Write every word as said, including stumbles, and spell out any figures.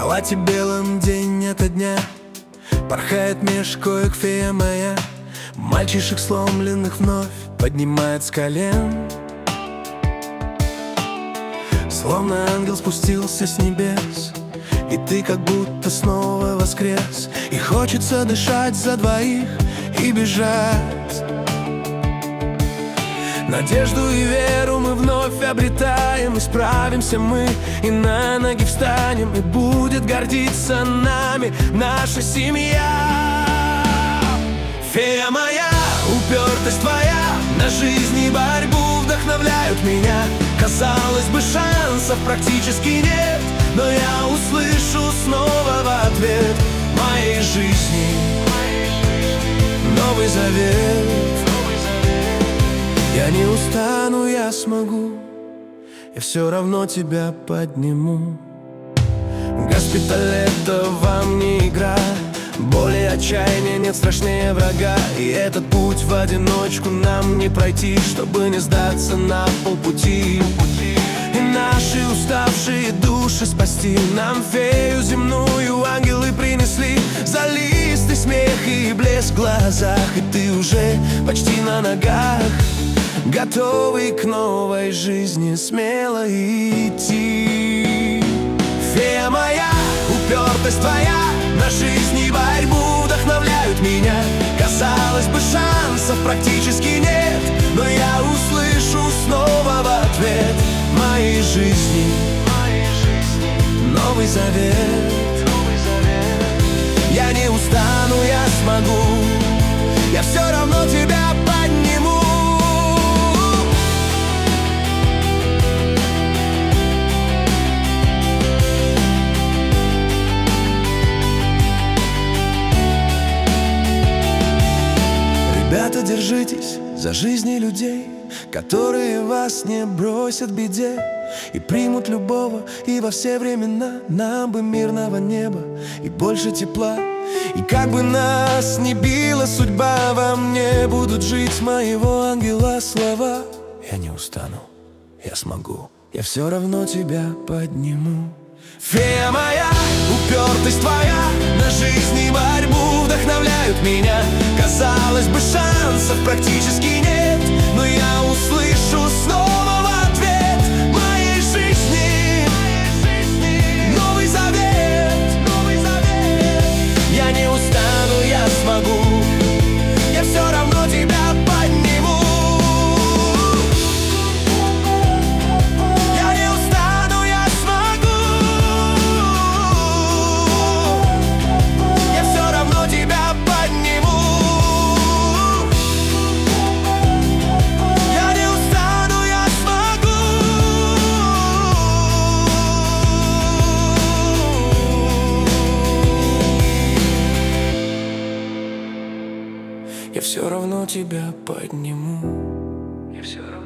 халате белом день ото дня порхает меж коек фея моя. Мальчишек сломленных вновь поднимает с колен. Словно ангел спустился с небес, и ты как будто снова воскрес. И хочется дышать за двоих и бежать. Надежду и веру мы вновь обретаем. И справимся мы, и на ноги встанем. И будет гордиться нами наша семья. Фея моя, упертость твоя на жизнь и борьбу вдохновляют меня. Казалось бы, шансов практически нет, но я услышу снова в ответ моей жизни Новый Завет. Я не устану, я смогу, я все равно тебя подниму. Госпиталь — это вам не игра, боли и отчаяния нет страшнее врага. И этот путь в одиночку нам не пройти, чтобы не сдаться на полпути. И наши уставшие души спасти нам фею земную ангелы принесли. Золистый смех и блеск в глазах, и ты уже почти на ногах, готовый к новой жизни смело идти. Фея моя, упертость твоя на жизнь и борьбу вдохновляют меня. Казалось бы, шансов практически нет, но я услышу снова в ответ моей жизни Новый Завет. Я не устану, я смогу, я все равно тебя подниму. Ребята, держитесь за жизни людей, которые вас не бросят в беде и примут любого, и во все времена. Нам бы мирного неба и больше тепла. И как бы нас ни била судьба, во мне будут жить моего ангела слова. Я не устану, я смогу, я все равно тебя подниму. Фея моя, упертость твоя на жизнь и борьбу вдохновляют меня. Казалось бы, шансов практически нет, но я услышу снова в ответ моей жизни Новый Завет. Я не устану, я смогу, я все равно тебя подниму. Я не устану, я смогу, я все равно тебя подниму. Я не устану, я смогу. Я все равно тебя подниму. Я все равно